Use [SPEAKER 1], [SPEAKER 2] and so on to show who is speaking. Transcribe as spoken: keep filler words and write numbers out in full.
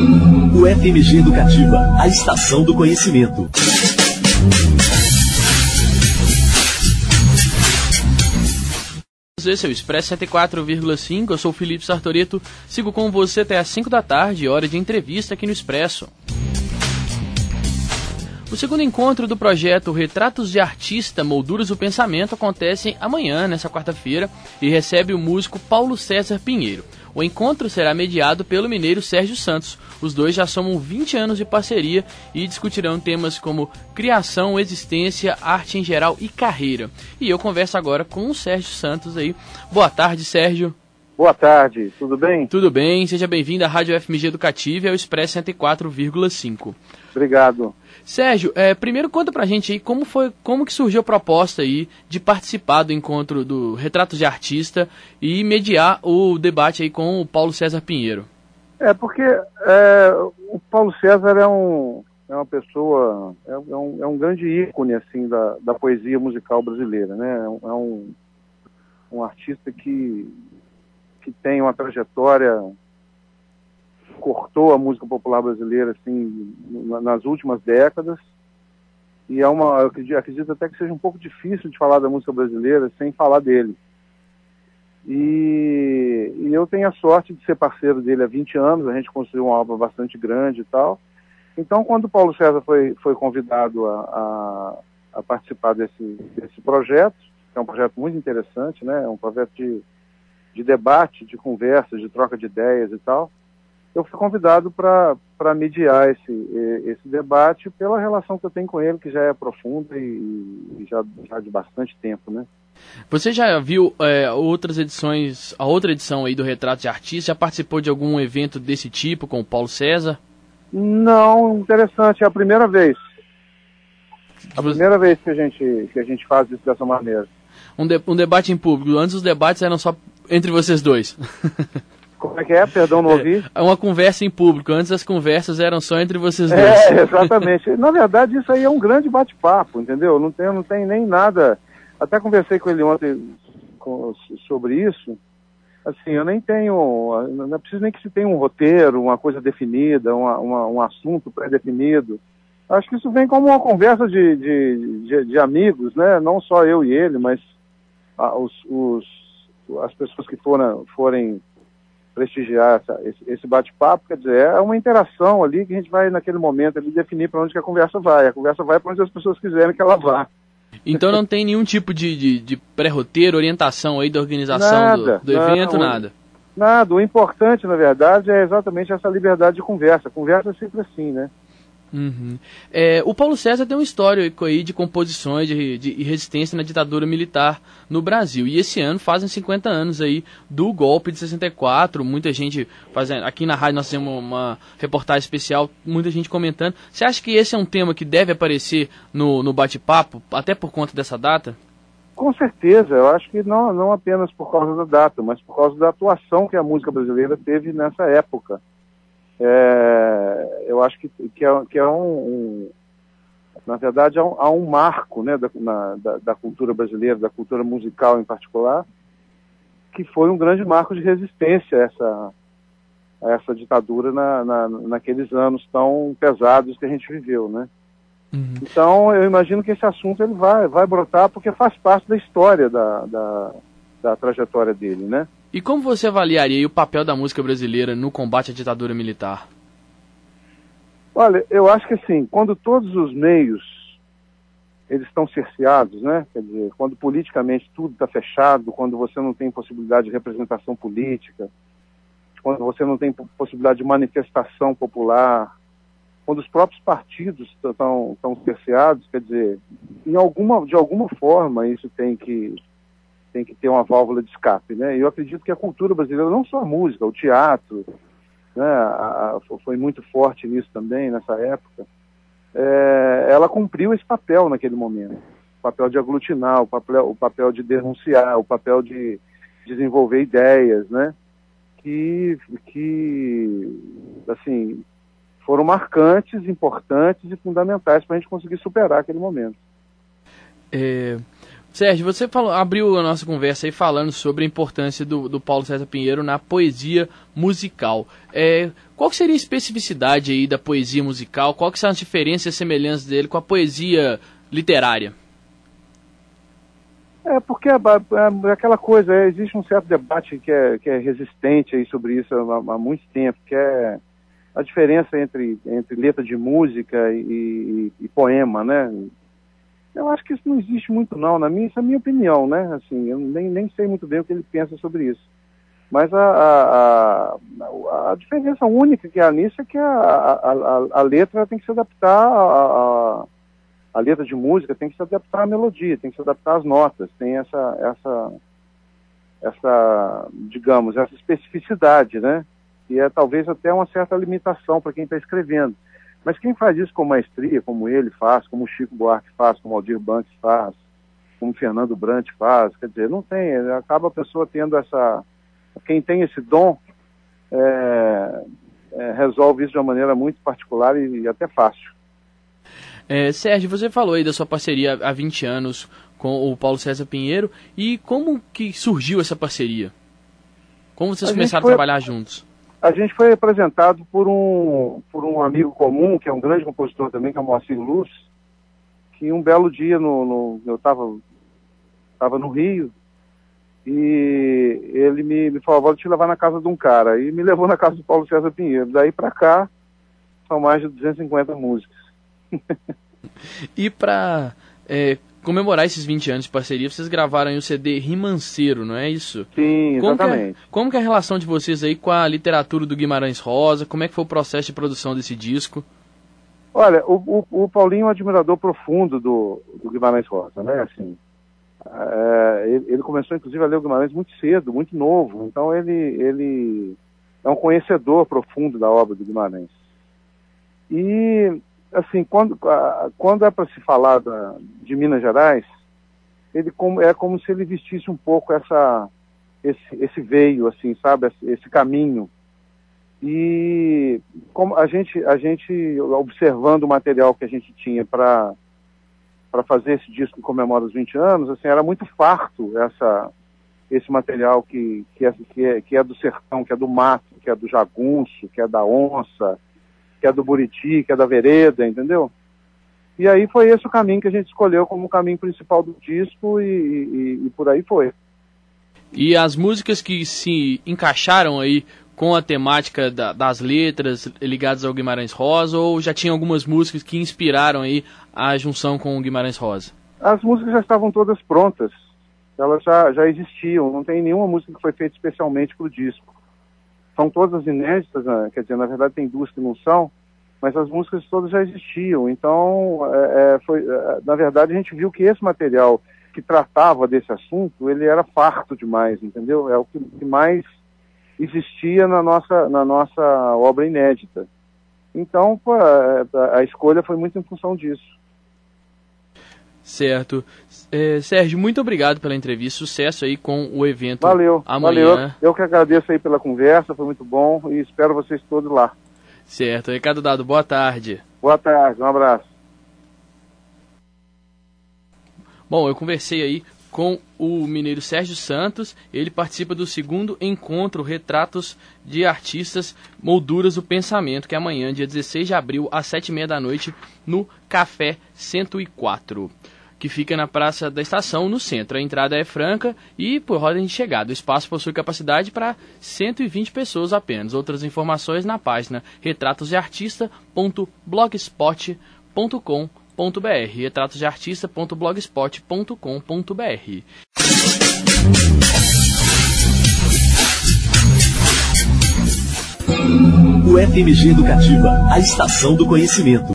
[SPEAKER 1] O F M G Educativa, a estação do conhecimento.
[SPEAKER 2] Esse é o Expresso cento e quatro vírgula cinco, eu sou o Felipe Sartoreto, sigo com você até às cinco da tarde, hora de entrevista aqui no Expresso. O segundo encontro do projeto Retratos de Artista, Molduras do Pensamento acontece amanhã, nessa quarta-feira, e recebe o músico Paulo César Pinheiro. O encontro será mediado pelo mineiro Sérgio Santos. Os dois já somam vinte anos de parceria e discutirão temas como criação, existência, arte em geral e carreira. E eu converso agora com o Sérgio Santos aí. Boa tarde, Sérgio.
[SPEAKER 3] Boa tarde, tudo bem?
[SPEAKER 2] Tudo bem, seja bem-vindo à Rádio F M G Educativa e ao Expresso cento e quatro vírgula cinco.
[SPEAKER 3] Obrigado.
[SPEAKER 2] Sérgio, é, primeiro conta pra gente aí como foi, como que surgiu a proposta aí de participar do encontro do Retratos de Artista e mediar o debate aí com o Paulo César Pinheiro.
[SPEAKER 3] É, porque é, o Paulo César é, um, é uma pessoa, é, é, um, é um grande ícone assim, da, da poesia musical brasileira, né? É um, é um, um artista que, que tem uma trajetória, cortou a música popular brasileira assim nas últimas décadas, e é uma, eu acredito, acredito até que seja um pouco difícil de falar da música brasileira sem falar dele. E, e eu tenho a sorte de ser parceiro dele há vinte anos, a gente construiu uma obra bastante grande e tal. Então, quando o Paulo César foi, foi convidado a, a, a participar desse, desse projeto, que é um projeto muito interessante, né? É um projeto de, de debate, de conversa, de troca de ideias e tal, eu fui convidado para mediar esse, esse debate pela relação que eu tenho com ele, que já é profunda e, e já, já de bastante tempo, né?
[SPEAKER 2] Você já viu é, outras edições, a outra edição aí do Retrato de Artista? Já participou de algum evento desse tipo com o Paulo César?
[SPEAKER 3] Não, interessante, é a primeira vez. A
[SPEAKER 2] Você...
[SPEAKER 3] primeira vez que a gente, que a gente faz isso dessa maneira.
[SPEAKER 2] Um, de, um debate em público. Antes os debates eram só entre vocês dois.
[SPEAKER 3] Como é que é? Perdão, não ouvi.
[SPEAKER 2] É uma conversa em público. Antes as conversas eram só entre vocês dois.
[SPEAKER 3] É, exatamente. Na verdade, isso aí é um grande bate-papo, entendeu? Não tem, não tem nem nada... Até conversei com ele ontem com, sobre isso. Assim, eu nem tenho... Não é preciso nem que se tenha um roteiro, uma coisa definida, uma, uma, um assunto pré-definido. Acho que isso vem como uma conversa de, de, de, de amigos, né? Não só eu e ele, mas ah, os, os, as pessoas que foram, forem prestigiar essa, esse, esse bate-papo. Quer dizer, é uma interação ali que a gente vai, naquele momento, ali, definir para onde que a conversa vai. A conversa vai para onde as pessoas quiserem que ela vá.
[SPEAKER 2] Então não tem nenhum tipo de, de, de pré-roteiro, orientação aí da organização
[SPEAKER 3] nada,
[SPEAKER 2] do, do evento,
[SPEAKER 3] não,
[SPEAKER 2] nada?
[SPEAKER 3] Nada. O importante, na verdade, é exatamente essa liberdade de conversa. A conversa é sempre assim, né?
[SPEAKER 2] Uhum. É, o Paulo César tem um histórico aí de composições de, de resistência na ditadura militar no Brasil. E esse ano fazem cinquenta anos aí do golpe de sessenta e quatro. Muita gente fazendo. Aqui na rádio nós temos uma, uma reportagem especial, muita gente comentando. Você acha que esse é um tema que deve aparecer no, no bate-papo, até por conta dessa data?
[SPEAKER 3] Com certeza. Eu acho que não, não apenas por causa da data, mas por causa da atuação que a música brasileira teve nessa época. É, eu acho que, que é, que é um, um, na verdade, há um, há um marco, né, da, na, da, da cultura brasileira, da cultura musical em particular, que foi um grande marco de resistência a essa, a essa ditadura na, na, naqueles anos tão pesados que a gente viveu, né? Uhum. Então, eu imagino que esse assunto ele vai, vai brotar porque faz parte da história da, da, da trajetória dele, né?
[SPEAKER 2] E como você avaliaria o papel da música brasileira no combate à ditadura militar?
[SPEAKER 3] Olha, eu acho que assim, quando todos os meios eles estão cerceados, né? Quer dizer, quando politicamente tudo está fechado, quando você não tem possibilidade de representação política, quando você não tem possibilidade de manifestação popular, quando os próprios partidos estão estão cerceados, quer dizer, em alguma, de alguma forma isso tem que tem que ter uma válvula de escape, né? Eu acredito que a cultura brasileira, não só a música, o teatro, né, a, a, foi muito forte nisso também, nessa época, é, ela cumpriu esse papel naquele momento. O papel de aglutinar, o papel, o papel de denunciar, o papel de desenvolver ideias, né? Que, que assim, foram marcantes, importantes e fundamentais para a gente conseguir superar aquele momento.
[SPEAKER 2] É... Sérgio, você falou, abriu a nossa conversa aí falando sobre a importância do, do Paulo César Pinheiro na poesia musical. É, qual que seria a especificidade aí da poesia musical? Qual que são as diferenças e semelhanças dele com a poesia literária?
[SPEAKER 3] É, porque é, é, é aquela coisa, é, existe um certo debate que é, que é resistente aí sobre isso há, há muito tempo, que é a diferença entre, entre letra de música e, e, e poema, né? Eu acho que isso não existe muito não, na minha, isso é a minha opinião, né? Assim, eu nem, nem sei muito bem o que ele pensa sobre isso. Mas a, a, a, a diferença única que há nisso é que a, a, a, a letra tem que se adaptar a, a A letra de música tem que se adaptar à melodia, tem que se adaptar às notas, tem essa, essa, essa, digamos, essa especificidade, né? E é talvez até uma certa limitação para quem está escrevendo. Mas quem faz isso com maestria, como ele faz, como o Chico Buarque faz, como o Aldir Blanc faz, como o Fernando Brant faz, quer dizer, não tem, acaba a pessoa tendo essa... Quem tem esse dom é, é, resolve isso de uma maneira muito particular e, e até fácil.
[SPEAKER 2] É, Sérgio, você falou aí da sua parceria há vinte anos com o Paulo César Pinheiro, e como que surgiu essa parceria? Como vocês a começaram foi, a trabalhar juntos?
[SPEAKER 3] A gente foi apresentado por um, por um amigo comum, que é um grande compositor também, que é o Moacir Luz, que um belo dia no, no, eu estava tava no Rio, e ele me, me falou, vou te levar na casa de um cara, e me levou na casa do Paulo César Pinheiro. Daí para cá, são mais de duzentas e cinquenta músicas.
[SPEAKER 2] E para é, comemorar esses vinte anos de parceria, vocês gravaram aí o C D Rimanceiro, não é isso?
[SPEAKER 3] Sim,
[SPEAKER 2] como
[SPEAKER 3] exatamente.
[SPEAKER 2] Que é, como que é a relação de vocês aí com a literatura do Guimarães Rosa? Como é que foi o processo de produção desse disco?
[SPEAKER 3] Olha, o, o, o Paulinho é um admirador profundo do, do Guimarães Rosa, né? Assim, é, ele, ele começou, inclusive, a ler o Guimarães muito cedo, muito novo. Então, ele, ele é um conhecedor profundo da obra do Guimarães. E... assim, quando, quando é para se falar da, de Minas Gerais, ele como, é como se ele vestisse um pouco essa, esse, esse veio, assim, sabe, esse, esse caminho. E como a gente, a gente, observando o material que a gente tinha para para fazer esse disco que comemora os vinte anos, assim, era muito farto essa, esse material que, que, é, que, é, que é do sertão, que é do mato, que é do jagunço, que é da onça, que é do Buriti, que é da vereda, entendeu? E aí foi esse o caminho que a gente escolheu como o caminho principal do disco, e, e, e por aí foi.
[SPEAKER 2] E as músicas que se encaixaram aí com a temática da, das letras ligadas ao Guimarães Rosa, ou já tinha algumas músicas que inspiraram aí a junção com o Guimarães Rosa? As
[SPEAKER 3] músicas já estavam todas prontas, elas já, já existiam, não tem nenhuma música que foi feita especialmente para o disco. São todas inéditas, né? Quer dizer, na verdade tem duas que não são, mas as músicas todas já existiam. Então, é, é, foi, é, na verdade, a gente viu que esse material que tratava desse assunto, ele era farto demais, entendeu? É o que, que mais existia na nossa, na nossa obra inédita. Então, pô, a, a escolha foi muito em função disso.
[SPEAKER 2] Certo. É, Sérgio, muito obrigado pela entrevista. Sucesso aí com o evento.
[SPEAKER 3] Valeu,
[SPEAKER 2] amanhã.
[SPEAKER 3] Valeu. Eu que agradeço aí pela conversa, foi muito bom e espero vocês todos lá.
[SPEAKER 2] Certo. Recado dado. Boa tarde.
[SPEAKER 3] Boa tarde. Um abraço.
[SPEAKER 2] Bom, eu conversei aí com o mineiro Sérgio Santos. Ele participa do segundo encontro Retratos de Artistas Molduras do Pensamento, que é amanhã, dia dezesseis de abril, às sete e meia da noite, no Café cento e quatro, que fica na Praça da Estação, no centro. A entrada é franca e por ordem de chegada. O espaço possui capacidade para cento e vinte pessoas apenas. Outras informações na página retratos de artista ponto blogspot ponto com ponto br, retratos de artista ponto blogspot ponto com ponto br.
[SPEAKER 1] O F M G Educativa, a estação do conhecimento.